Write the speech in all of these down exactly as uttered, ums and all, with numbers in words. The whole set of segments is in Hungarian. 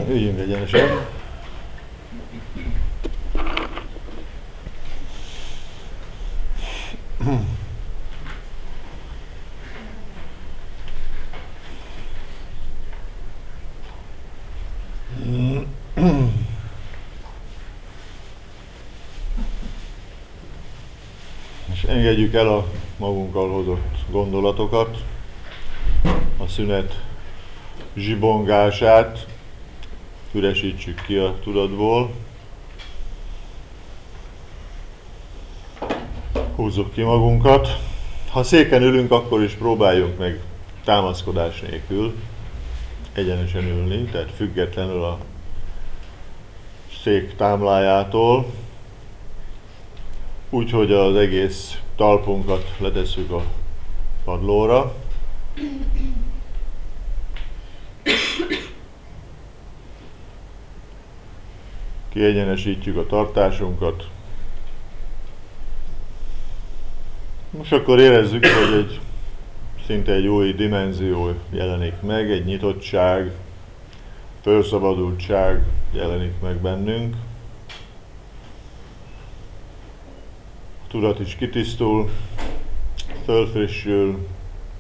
Üljünk egyenesen. És engedjük el a magunkkal hozott gondolatokat, a szünet zsibongását, üresítsük ki a tudatból. Húzzuk ki magunkat. Ha széken ülünk, akkor is próbáljunk meg támaszkodás nélkül egyenesen ülni, tehát függetlenül a szék támlájától, úgyhogy az egész talpunkat letesszük a padlóra. Kiegyenesítjük a tartásunkat. Most akkor érezzük, hogy egy szinte egy új dimenzió jelenik meg, egy nyitottság, felszabadultság jelenik meg bennünk. A tudat is kitisztul, fölfrissül,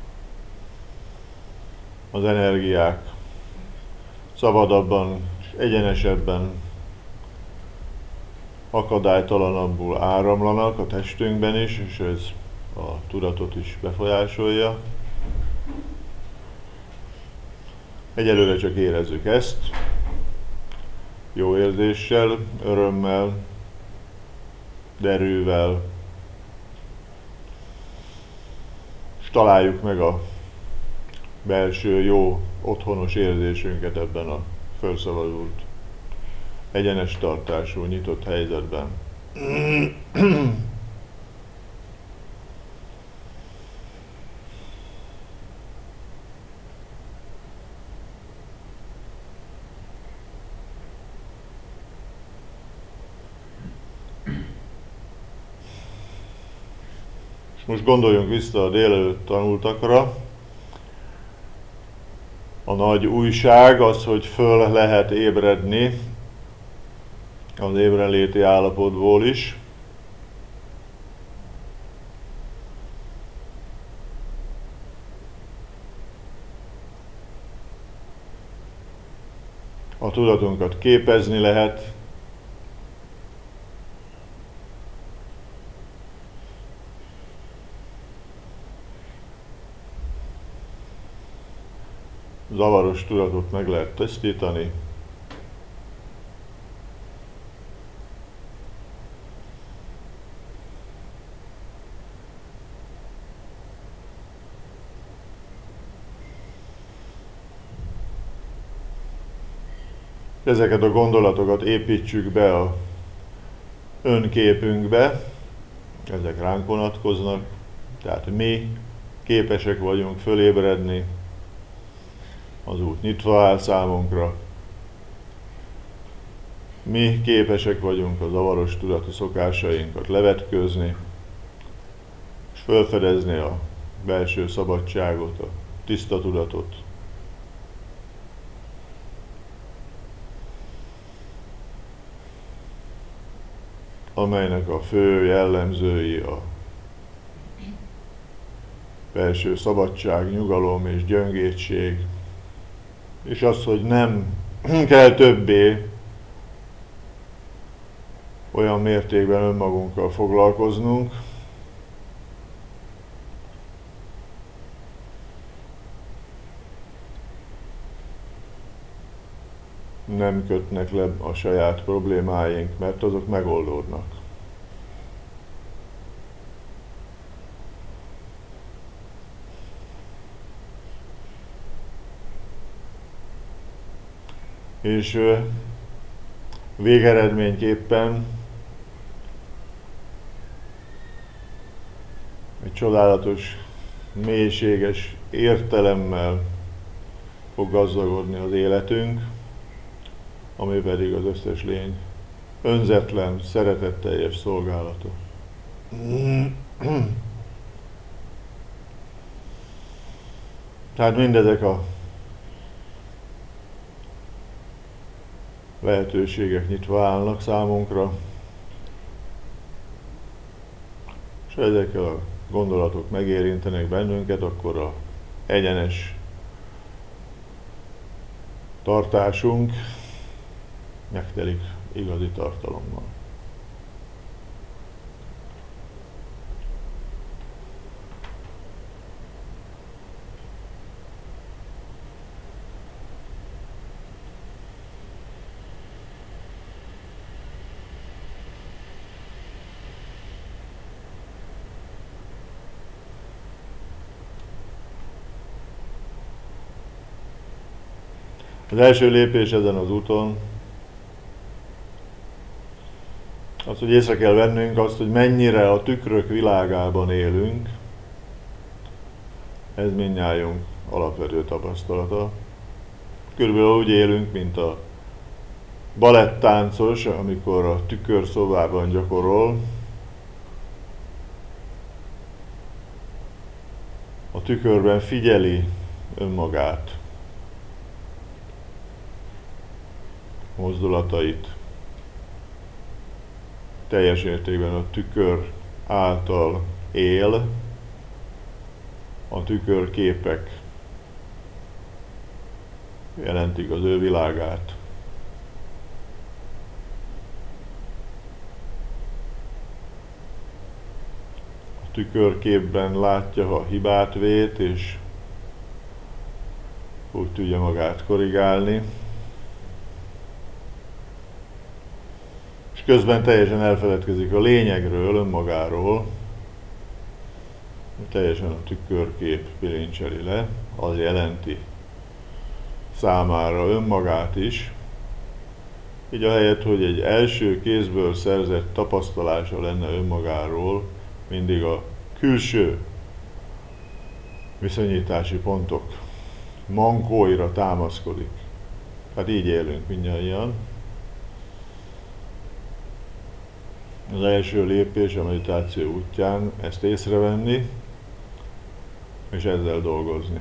az energiák szabadabban és egyenesebben, akadálytalanabbul áramlanak a testünkben is, és ez a tudatot is befolyásolja. Egyelőre csak érezzük ezt, jó érzéssel, örömmel, derűvel, és találjuk meg a belső jó, otthonos érzésünket ebben a felszabadult, egyenes tartású, nyitott helyzetben. Most gondoljunk vissza a délelőtt tanultakra. A nagy újság az, hogy föl lehet ébredni az ébrenléti állapotból is. A tudatunkat képezni lehet. Zavaros tudatot meg lehet tisztítani. Ezeket a gondolatokat építsük be a önképünkbe, ezek ránk vonatkoznak, tehát mi képesek vagyunk fölébredni, az út nyitva áll számunkra. Mi képesek vagyunk a zavaros tudati szokásainkat levetkőzni, és felfedezni a belső szabadságot, a tiszta tudatot. Amelynek a fő jellemzői a belső szabadság, nyugalom és gyöngétség, és az, hogy nem kell többé olyan mértékben önmagunkkal foglalkoznunk, nem kötnek le a saját problémáink, mert azok megoldódnak. És végeredményképpen egy csodálatos, mélységes értelemmel fog gazdagodni az életünk, ami pedig az összes lény önzetlen, szeretetteljes szolgálata. Tehát mindezek a lehetőségek nyitva állnak számunkra, és ha ezekkel a gondolatok megérintenek bennünket, akkor a egyenes tartásunk megtelik igazi tartalommal. Az első lépés ezen az úton az, hogy észre kell vennünk azt, hogy mennyire a tükrök világában élünk. Ez mindnyájunk alapvető tapasztalata. Körülbelül úgy élünk, mint a balettáncos, amikor a tükörszobában gyakorol. A tükörben figyeli önmagát, mozdulatait. Teljes értékben a tükör által él, a tükörképek jelentik az ő világát. A tükörképben látja, ha hibát vét, és úgy tudja magát korrigálni. És közben teljesen elfeledkezik a lényegről, önmagáról. Teljesen a tükörkép pirincseli le, az jelenti számára önmagát is. Így ahelyett, hogy egy első kézből szerzett tapasztalása lenne önmagáról, mindig a külső viszonyítási pontok mankóira támaszkodik. Hát így élünk mindnyájan. Az első lépés a meditáció útján ezt észrevenni, és ezzel dolgozni.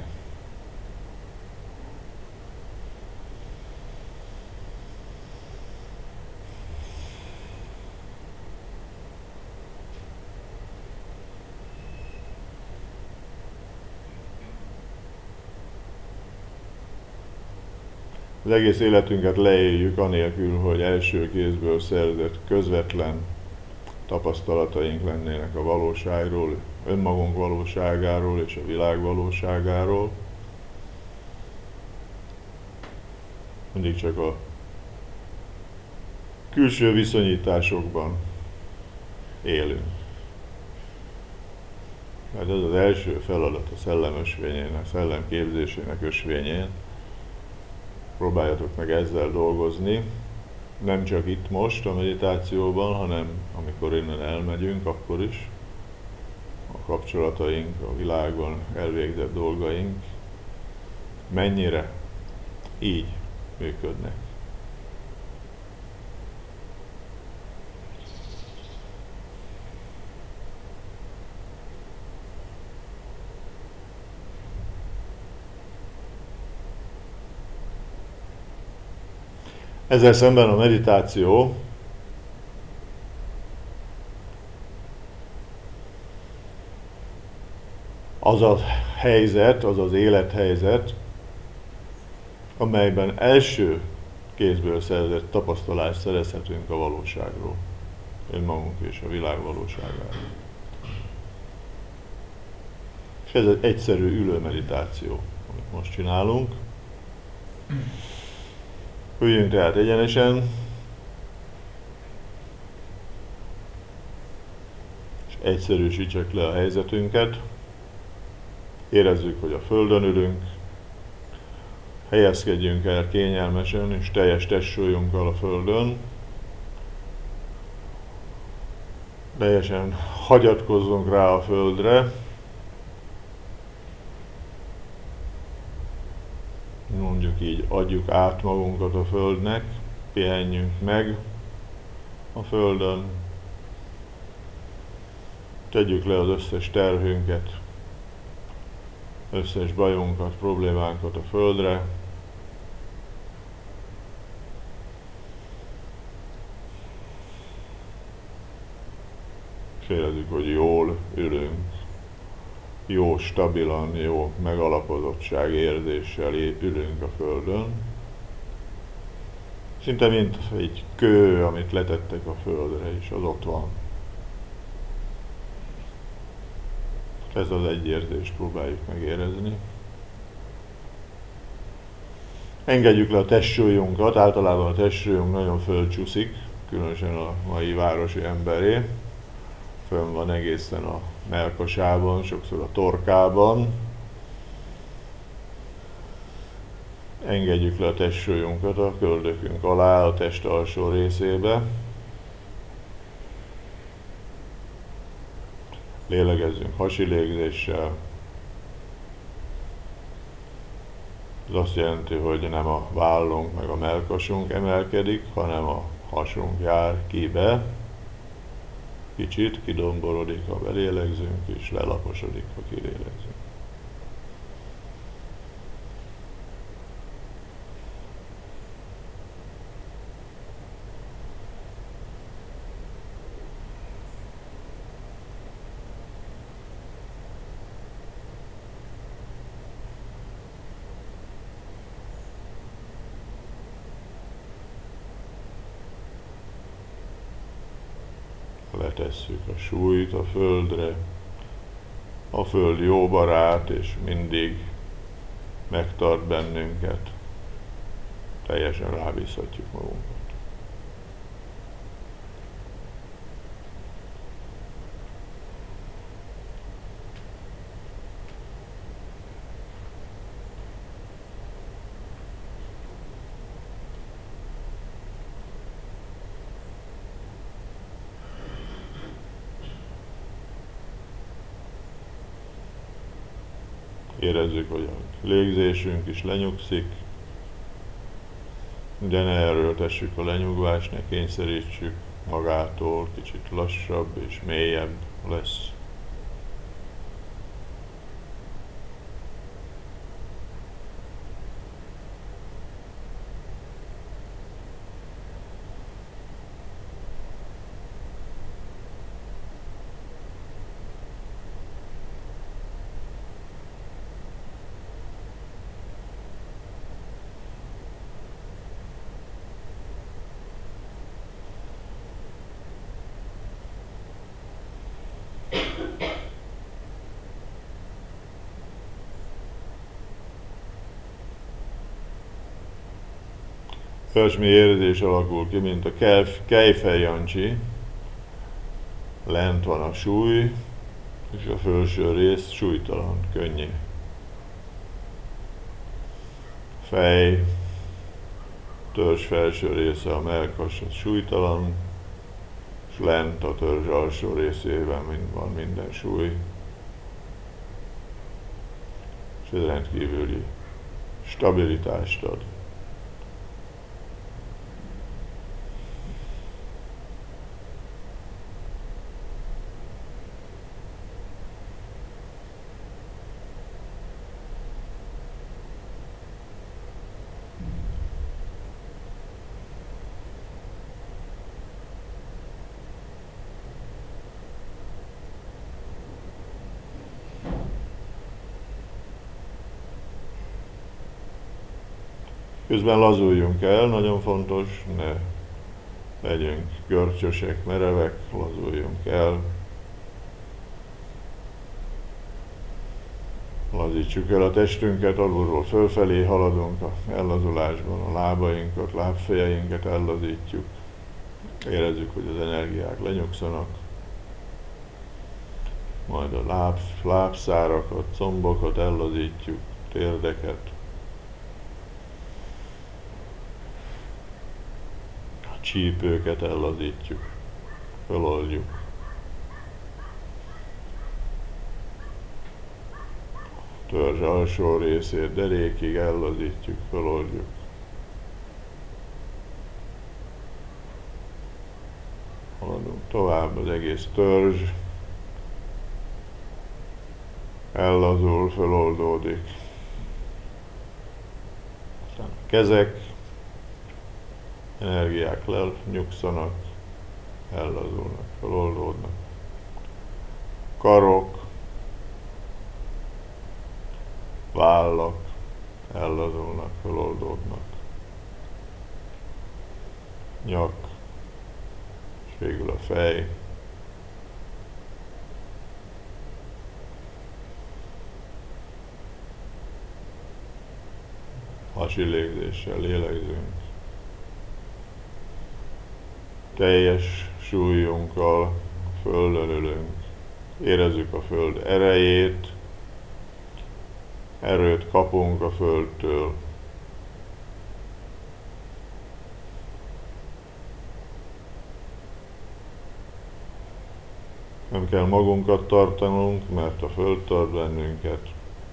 Az egész életünket leéljük anélkül, hogy első kézből szerzett közvetlen tapasztalataink lennének a valóságról, önmagunk valóságáról és a világ valóságáról. Mindig csak a külső viszonyításokban élünk. Hát ez az első feladat a szellem ösvényén, a szellem képzésének ösvényén. Próbáljatok meg ezzel dolgozni, nem csak itt most a meditációban, hanem amikor innen elmegyünk, akkor is. A kapcsolataink, a világban elvégzett dolgaink mennyire így működnek. Ezzel szemben a meditáció az a helyzet, az az élethelyzet, amelyben első kézből szerzett tapasztalást szerezhetünk a valóságról, önmagunk és a világ valóságáról. És ez egy egyszerű ülő meditáció, amit most csinálunk. Üljünk tehát egyenesen, és egyszerűsítsük le a helyzetünket. Érezzük, hogy a földön ülünk, helyezkedjünk el kényelmesen és teljes testsúlyunkkal a földön. Teljesen hagyatkozzunk rá a földre. Mondjuk így, adjuk át magunkat a földnek, pihenjünk meg a földön, tegyük le az összes terhünket, összes bajunkat, problémánkat a földre, és érezzük, hogy jól ülünk, jó, stabilan, jó megalapozottság érzéssel ülünk a földön. Szinte mint egy kő, amit letettek a földre, és az ott van. Ez az egy érzést próbáljuk megérezni. Engedjük le a testsúlyunkat, általában a testsúlyunk nagyon fölcsúszik, különösen a mai városi emberé. Fönn van egészen a mellkasában, sokszor a torkában. Engedjük le a testsúlyunkat a köldökünk alá, a test alsó részébe. Lélegezzünk hasi légzéssel. Ez azt jelenti, hogy nem a vállunk meg a mellkasunk emelkedik, hanem a hasunk jár kibe. Kicsit kidomborodik, ha belélegzünk, és lelaposodik, ha kilélegzünk. Letesszük a súlyt a földre. A föld jó barát, és mindig megtart bennünket. Teljesen rábízhatjuk magunkat. Érezzük, hogy a légzésünk is lenyugszik, de ne erőltessük a lenyugvást, ne kényszerítsük magától, kicsit lassabb és mélyebb lesz. Olyasmi érzés alakul ki, mint a Kejfej-Jancsi. Lent van a súly, és a felső rész súlytalan, könnyű. Fej, törzs felső része, a mellkas, az súlytalan, és lent a törzs alsó részében mind van minden súly. És ez rendkívüli stabilitást ad. Közben lazuljunk el, nagyon fontos, ne legyünk görcsösek, merevek, lazuljunk el. Lazítsuk el a testünket, alulról fölfelé haladunk a ellazulásban, a lábainkat, lábfejeinket ellazítjuk. Érezzük, hogy az energiák lenyugszanak. Majd a láb, lábszárakat, combokat ellazítjuk, térdeket. Csípőket ellazítjuk, feloldjuk. Törzs alsó részét derékig ellazítjuk, feloldjuk. Haladunk tovább, az egész törzs ellazul, feloldódik. Aztán a kezek, energiák lenyugszanak, ellazulnak, feloldódnak. karok, vállak ellazulnak, feloldódnak, nyak, és végül a fej. Hasi légzéssel lélegzünk. Teljes súlyunkkal a földön ülünk. Érezzük a föld erejét, erőt kapunk a földtől. Nem kell magunkat tartanunk, mert a föld tart bennünket.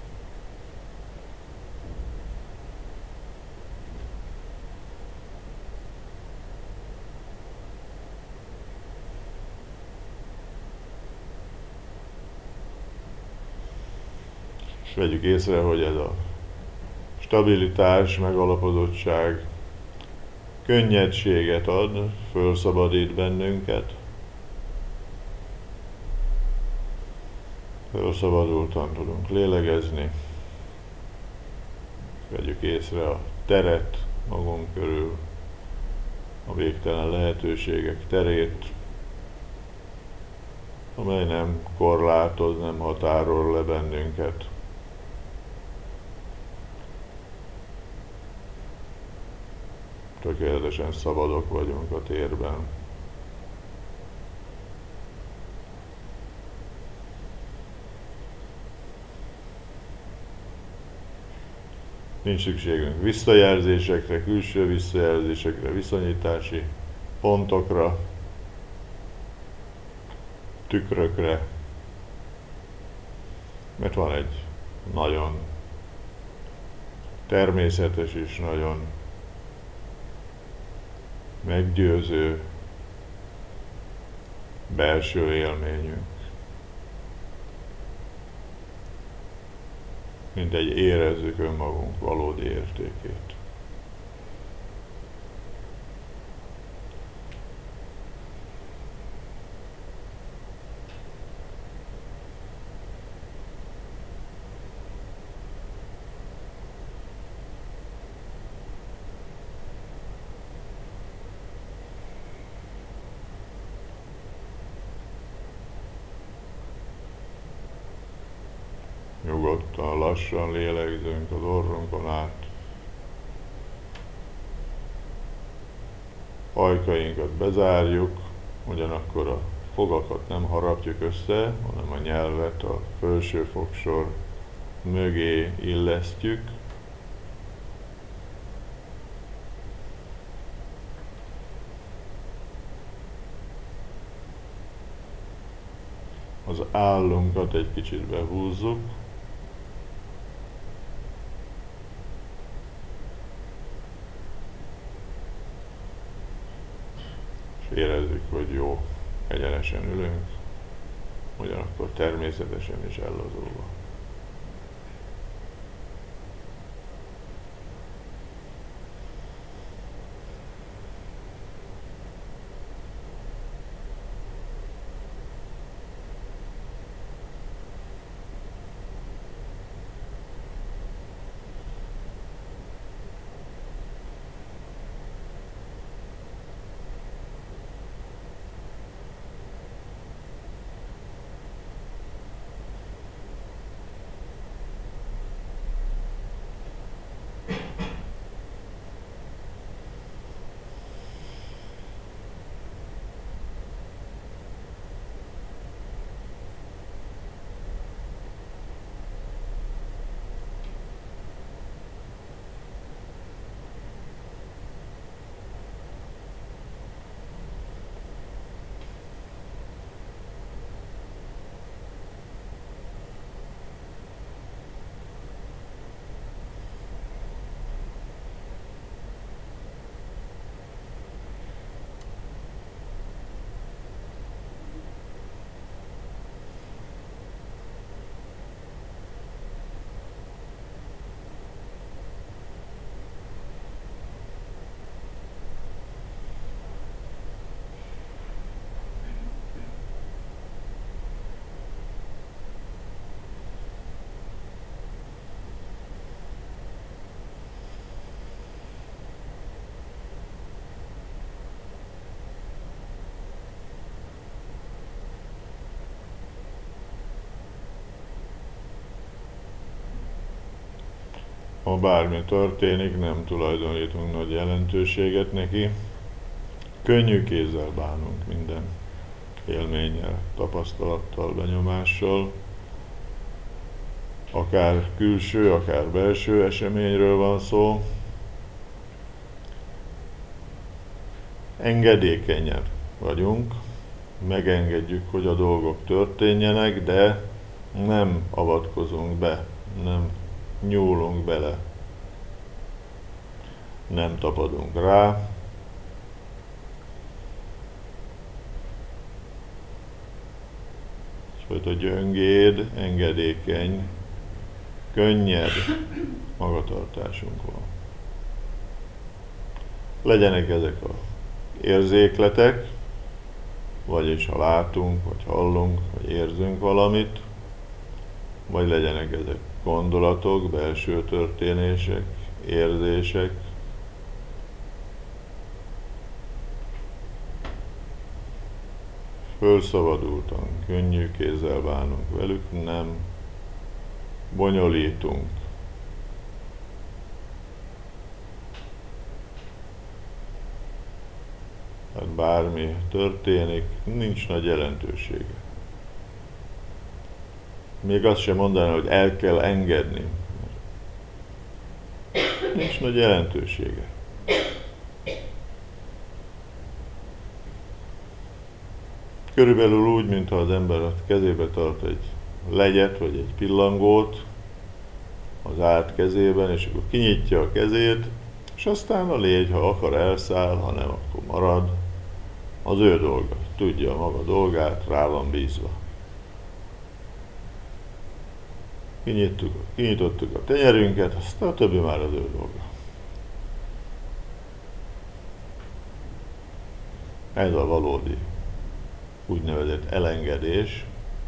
És vegyük észre, hogy ez a stabilitás, megalapozottság könnyedséget ad, fölszabadít bennünket. Fölszabadultan tudunk lélegezni. Vegyük észre a teret magunk körül, a végtelen lehetőségek terét, amely nem korlátoz, nem határol le bennünket. Tökéletesen szabadok vagyunk a térben. Nincs szükségünk visszajelzésekre, külső visszajelzésekre, viszonyítási pontokra, tükrökre, mert van egy nagyon természetes és nagyon meggyőző belső élményünk. Mindegy, érezzük önmagunk valódi értékét. Nyugodtan, lassan lélegzünk az orrunkon át. Ajkainkat bezárjuk, ugyanakkor a fogakat nem harapjuk össze, hanem a nyelvet a felső fogsor mögé illesztjük. Az állunkat egy kicsit behúzzuk. És érezzük, hogy jó, egyenesen ülünk, ugyanakkor természetesen is ellazulva. ha bármi történik, nem tulajdonítunk nagy jelentőséget neki. Könnyű kézzel bánunk minden élménnyel, tapasztalattal, benyomással. Akár külső, akár belső eseményről van szó. Engedékenyen vagyunk, megengedjük, hogy a dolgok történjenek, de nem avatkozunk be, nem nyúlunk bele, nem tapadunk rá. Egyfajta gyöngéd, engedékeny, könnyed magatartásunk van. Legyenek ezek az érzékletek, vagyis ha látunk, vagy hallunk, vagy érzünk valamit, vagy legyenek ezek gondolatok, belső történések, érzések. Fölszabadultan, könnyű kézzel bánunk velük, nem bonyolítunk. Tehát bármi történik, nincs nagy jelentősége. Még azt sem mondaná, hogy el kell engedni. Nincs nagy jelentősége. Körülbelül úgy, mintha az ember a kezébe tart egy legyet, vagy egy pillangót az árt kezében, és akkor kinyitja a kezét, és aztán a légy, ha akar, elszáll, ha nem, akkor marad. Az ő dolga. Tudja a maga dolgát, rá van bízva. Kinyittuk, kinyitottuk a tenyerünket, aztán a többi már az ő dolga. Ez a valódi úgynevezett elengedés.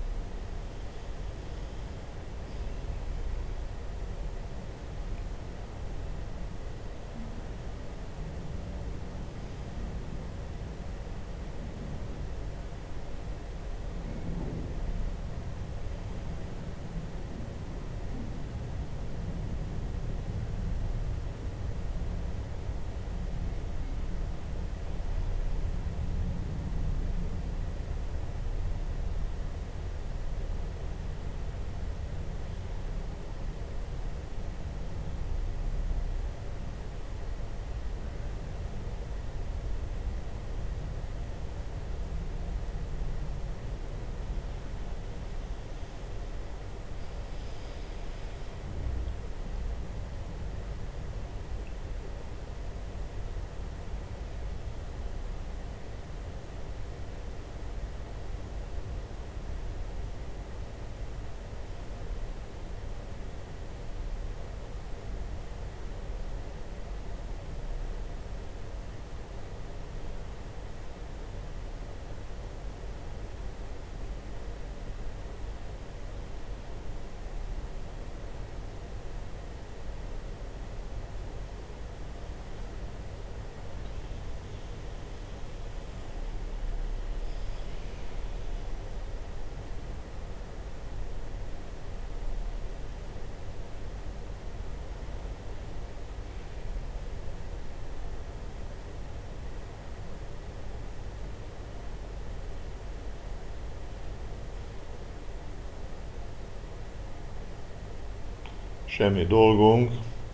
Semmi dolgunk.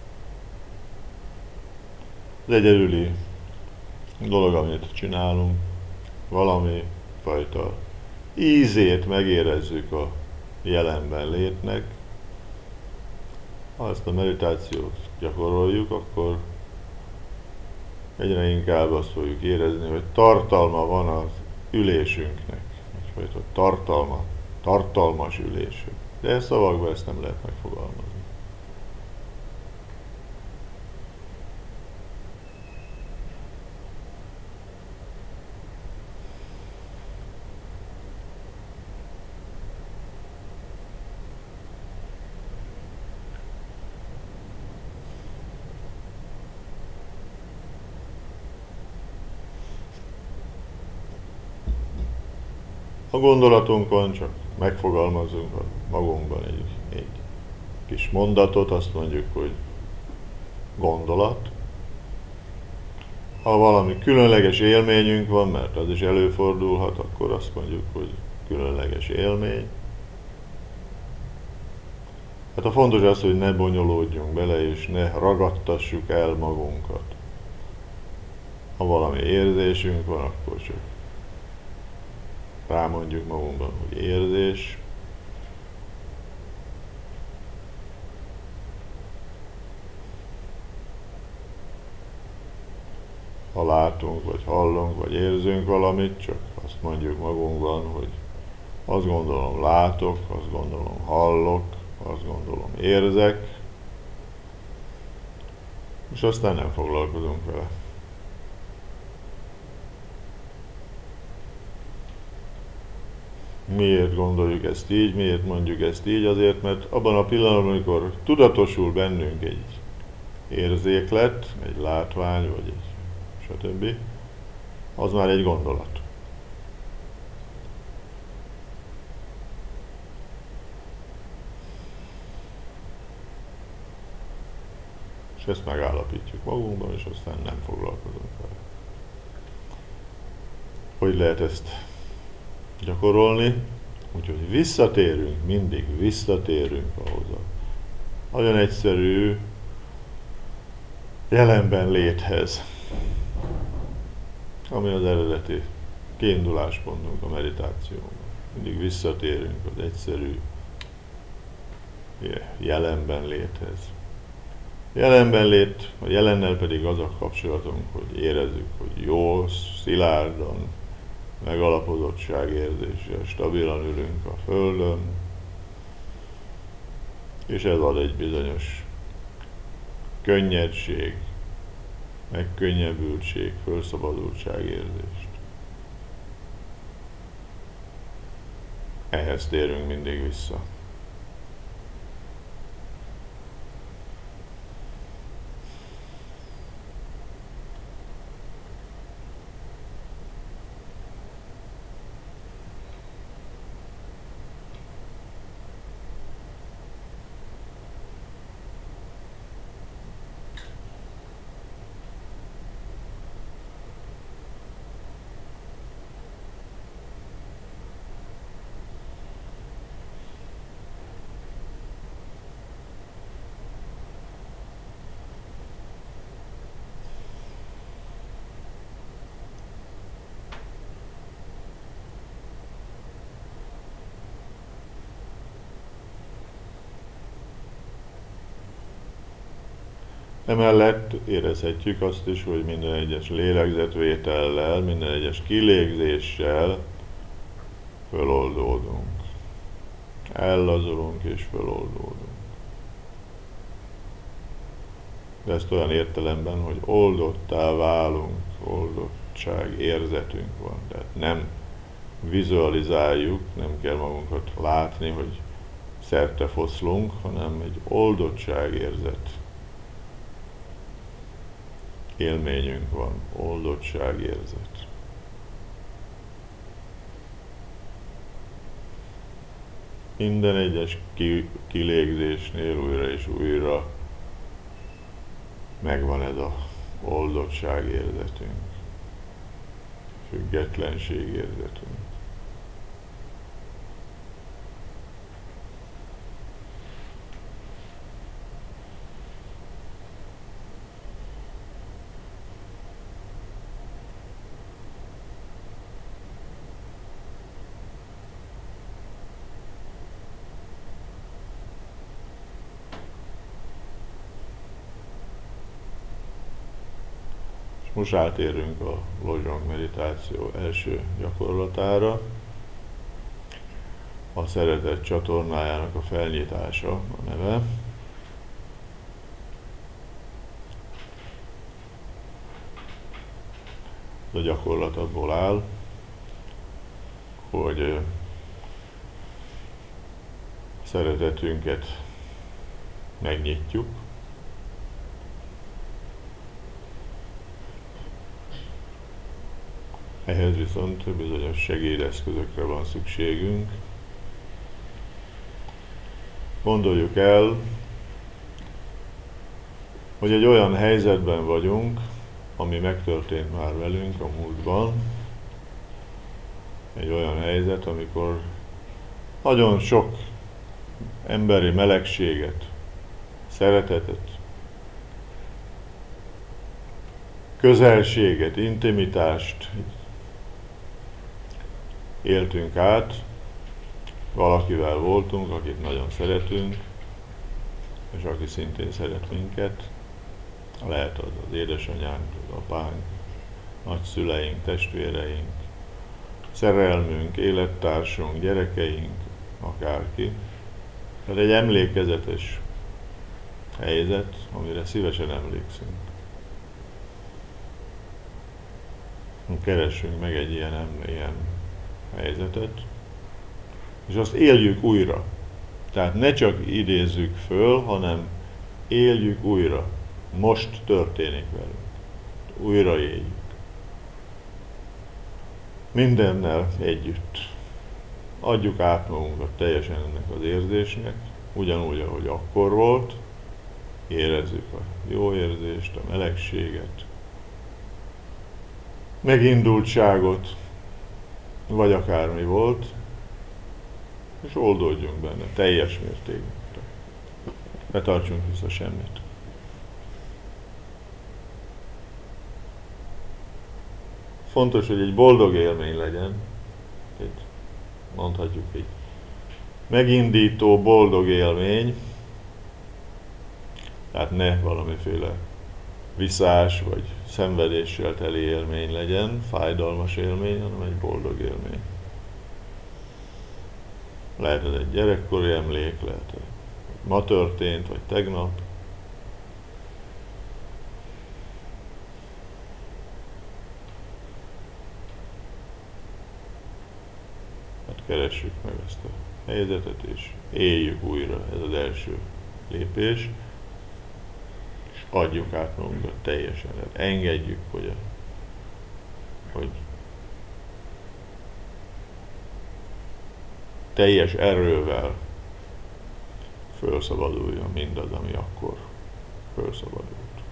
Az egyedüli dolog, amit csinálunk, valami fajta ízét megérezzük a jelenben létnek. Ha ezt a meditációt gyakoroljuk, akkor egyre inkább azt fogjuk érezni, hogy tartalma van az ülésünknek. Egyfajta tartalma, tartalmas ülésünk. De szavakban ezt nem lehet megfogalmazni. Ha gondolatunk van, csak megfogalmazunk magunkban egy, egy kis mondatot, azt mondjuk, hogy gondolat. Ha valami különleges élményünk van, mert az is előfordulhat, akkor azt mondjuk, hogy különleges élmény. Hát a fontos az, hogy ne bonyolódjunk bele, és ne ragadtassuk el magunkat. Ha valami érzésünk van, akkor csak rámondjuk magunkban, hogy érzés. Ha látunk, vagy hallunk, vagy érzünk valamit, csak azt mondjuk magunkban, hogy azt gondolom látok, azt gondolom hallok, azt gondolom érzek, és aztán nem foglalkozunk vele. Miért gondoljuk ezt így, miért mondjuk ezt így? Azért, mert abban a pillanatban, amikor tudatosul bennünk egy érzéklet, egy látvány, vagy egy stb., az már egy gondolat. És ezt megállapítjuk magunkban, és aztán nem foglalkozunk vele. Hogy lehet ezt gyakorolni? Úgyhogy visszatérünk, mindig visszatérünk ahhoz a nagyon egyszerű jelenben léthez, ami az eredeti kiinduláspontunk a meditációban. Mindig visszatérünk az egyszerű jelenben léthez. Jelenben lét, a jelennel pedig az a kapcsolatunk, hogy érezzük, hogy jó, szilárdan, megalapozottságérzéssel, stabilan ülünk a földön, és ez ad egy bizonyos könnyedség, megkönnyebbültség, fölszabadultság érzést. Ehhez térünk mindig vissza. Emellett érezhetjük azt is, hogy minden egyes lélegzetvétellel, minden egyes kilégzéssel föloldódunk. Ellazulunk és föloldódunk. De ezt olyan értelemben, hogy oldottá válunk, oldottság érzetünk van. Tehát nem vizualizáljuk, nem kell magunkat látni, hogy szerte foszlunk, hanem egy oldottság érzet. Élményünk van, oldottságérzet. Minden egyes kilégzésnél újra és újra megvan ez a oldottságérzetünk, függetlenségérzetünk. Most átérünk a Lojong meditáció első gyakorlatára, a szeretet csatornájának a felnyitása a neve. A gyakorlat abból áll, hogy szeretetünket megnyitjuk, ehhez viszont bizonyos segédeszközökre van szükségünk. Gondoljuk el, hogy egy olyan helyzetben vagyunk, ami megtörtént már velünk a múltban, egy olyan helyzet, amikor nagyon sok emberi melegséget, szeretetet, közelséget, intimitást éltünk át, valakivel voltunk, akit nagyon szeretünk, és aki szintén szeret minket, lehet az az édesanyánk, az apánk, nagyszüleink, testvéreink, szerelmünk, élettársunk, gyerekeink, akárki. Tehát egy emlékezetes helyzet, amire szívesen emlékszünk. Keressünk meg egy ilyen, ilyen helyzetet, és azt éljük újra. Tehát ne csak idézzük föl, hanem éljük újra. Most történik velünk. Újra éljük. Mindennel együtt. Adjuk át magunkat teljesen ennek az érzésnek, ugyanúgy, ahogy akkor volt. Érezzük a jó érzést, a melegséget, megindultságot, vagy akármi volt, és oldódjunk benne teljes mértékben. Ne tartsunk vissza semmit. Fontos, hogy egy boldog élmény legyen, egy, mondhatjuk egy megindító, boldog élmény, tehát ne valamiféle visszás vagy szenvedéssel teli élmény legyen, fájdalmas élmény, hanem egy boldog élmény. Lehet ez egy gyerekkori emlék, lehet, hogy ma történt, vagy tegnap. Hát keressük meg ezt a helyzetet, és éljük újra, ez az első lépés. És adjuk át magunkat teljesen, engedjük, hogy, a, hogy teljes erővel felszabaduljon mindaz, ami akkor felszabadult.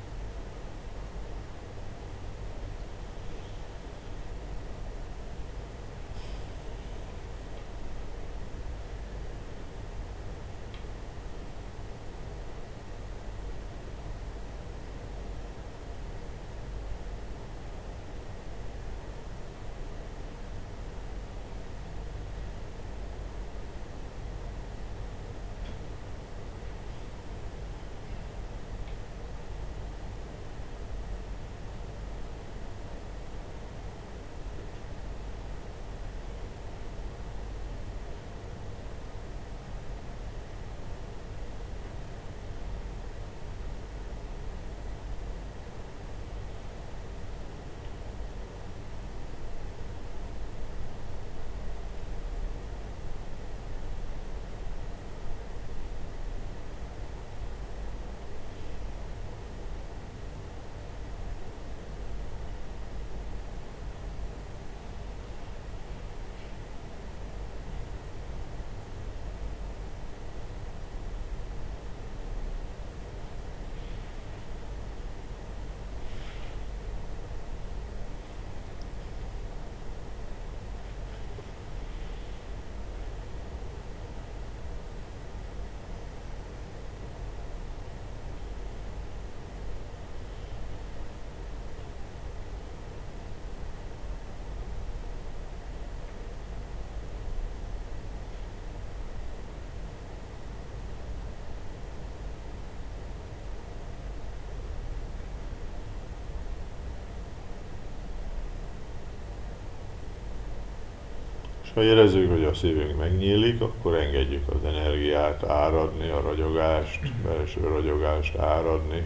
És ha érezzük, hogy a szívünk megnyílik, akkor engedjük az energiát áradni, a ragyogást, belső ragyogást áradni,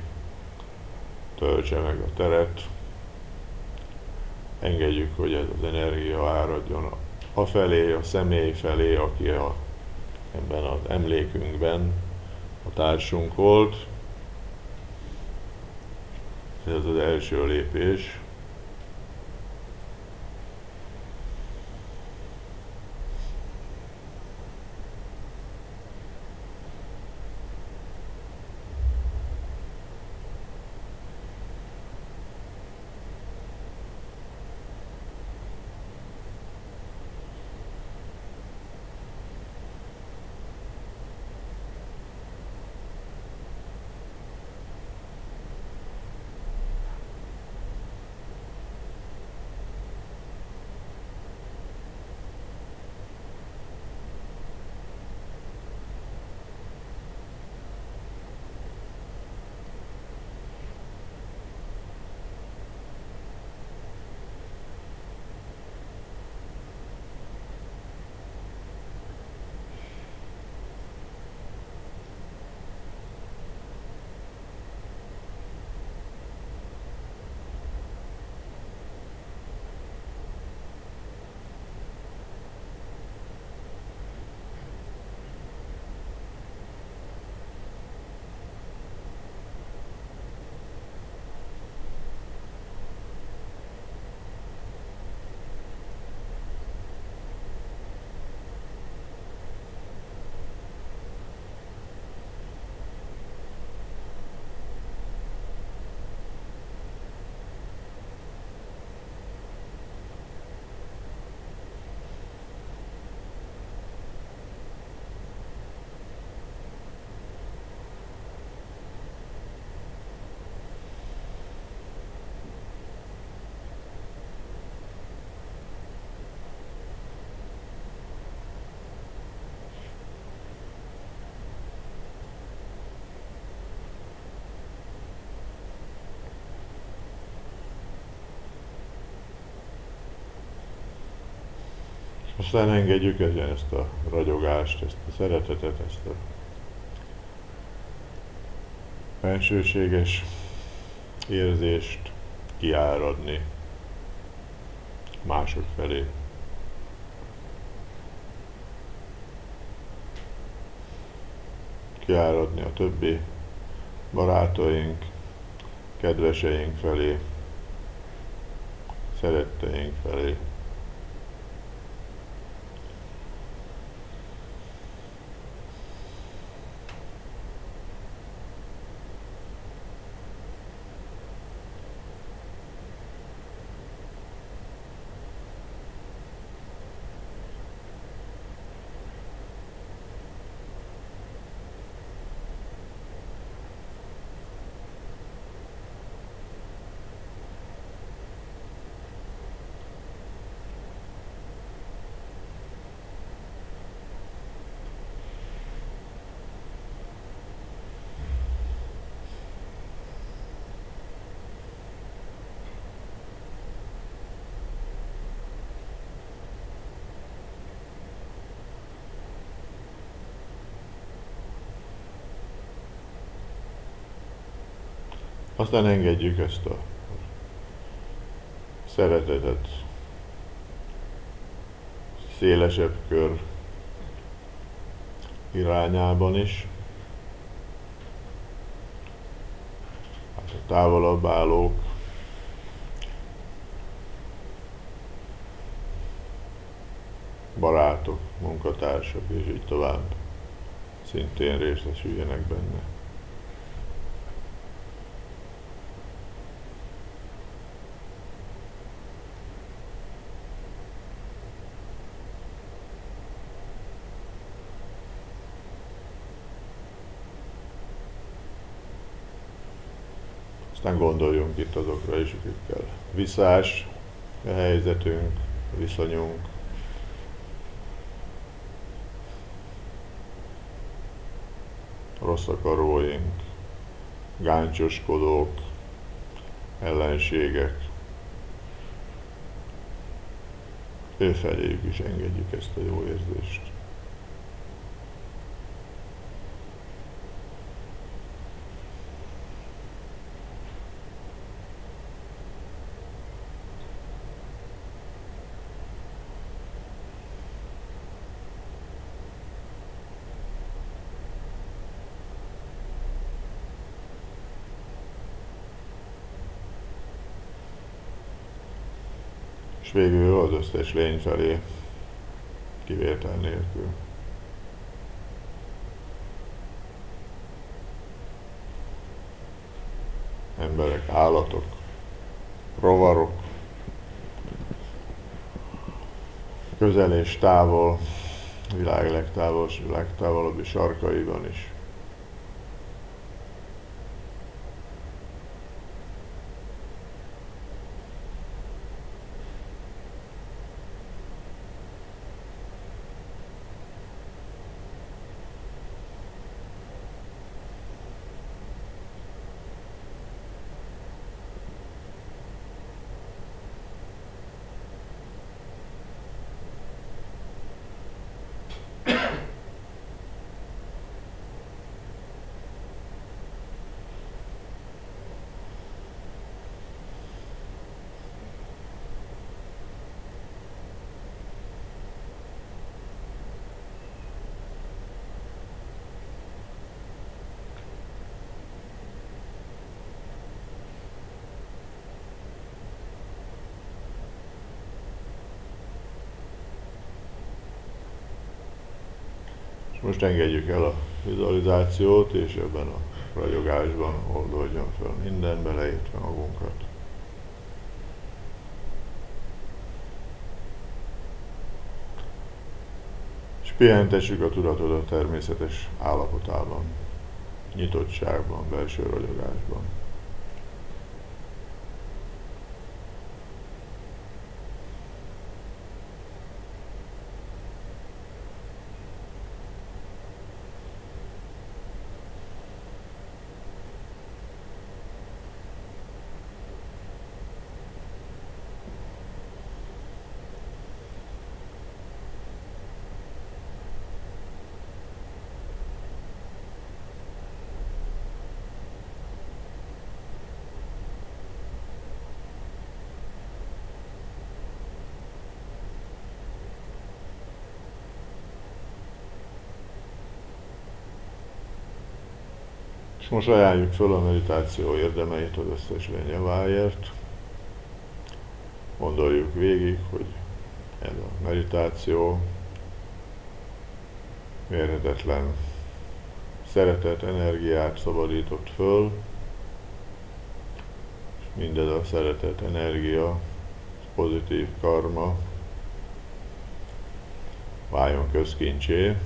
töltse meg a teret. Engedjük, hogy ez az energia áradjon afelé, a személy felé, aki a, ebben az emlékünkben a társunk volt. Ez az első lépés. Aztán engedjük ezen ezt a ragyogást, ezt a szeretetet, ezt a bensőséges érzést kiáradni mások felé. Kiáradni a többi barátaink, kedveseink felé, szeretteink felé. Aztán engedjük ezt a szeretetet szélesebb kör irányában is. Hát a távolabb állók, barátok, munkatársak és így tovább szintén részesüljenek benne. Aztán gondoljunk itt azokra is, akikkel visszás a helyzetünk, a viszonyunk. Rossz akaróink, gáncsoskodók, ellenségek. Ő feléjük is engedjük ezt a jó érzést. És végül az összes lény felé, kivétel nélkül. Emberek, állatok, rovarok, közel és távol, világ legtávol, legtávolabbi sarkaiban is. Most engedjük el a vizualizációt, és ebben a ragyogásban oldódjon fel minden, beleértve magunkat. És pihentessük a tudatodat természetes állapotában, nyitottságban, belső ragyogásban. És most ajánljuk föl a meditáció érdemeit az összes lény javáért. Gondoljuk végig, hogy ez a meditáció mérhetetlen szeretet, energiát szabadított föl, és mindez a szeretet, energia, pozitív karma váljon közkincsé,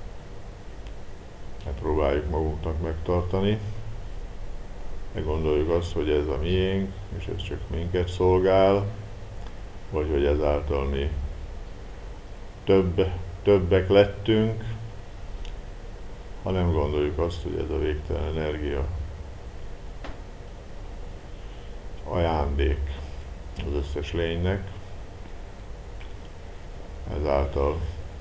megpróbáljuk magunknak megtartani, meg gondoljuk azt, hogy ez a miénk, és ez csak minket szolgál, vagy hogy ezáltal mi több, többek lettünk, hanem gondoljuk azt, hogy ez a végtelen energia ajándék az összes lénynek, ezáltal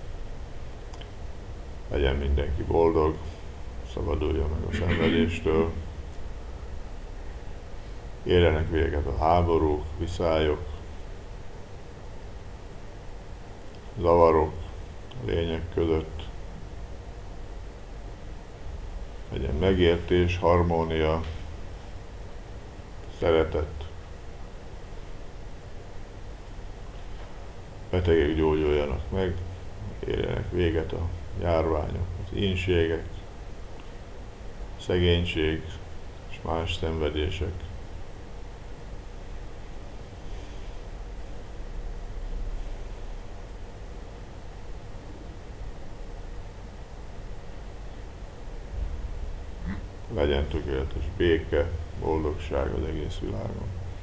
legyen mindenki boldog, szabaduljon meg a szenvedéstől, érjenek véget a háborúk, viszályok, zavarok a lények között, legyen megértés, harmónia, szeretet, betegek gyógyuljanak meg, érjenek véget a járványok, az ínségek, szegénység és más szenvedések. Legyen tökéletes béke, boldogság az egész világon.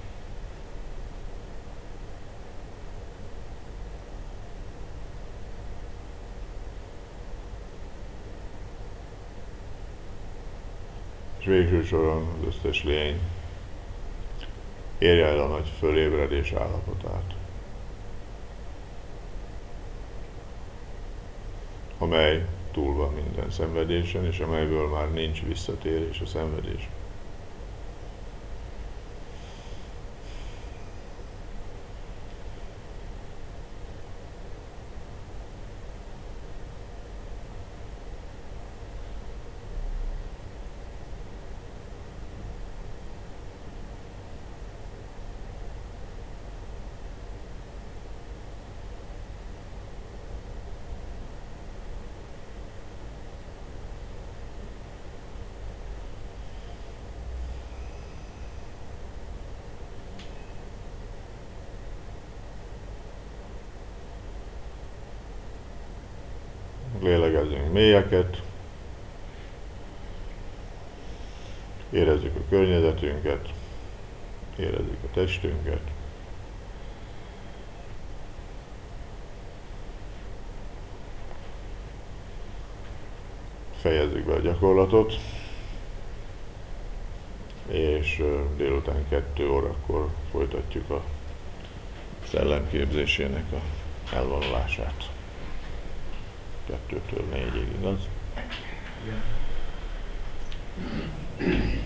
És végső soron az összes lény érje el a nagy fölébredés állapotát, amely túl van minden szenvedésen, és amelyből már nincs visszatérés a szenvedés. Lélegezzünk mélyeket, érezzük a környezetünket, érezzük a testünket, fejezzük be a gyakorlatot, és délután kettő órakor folytatjuk a szellemképzésének a elvonulását. Kettőtől négyig, igaz? Igen.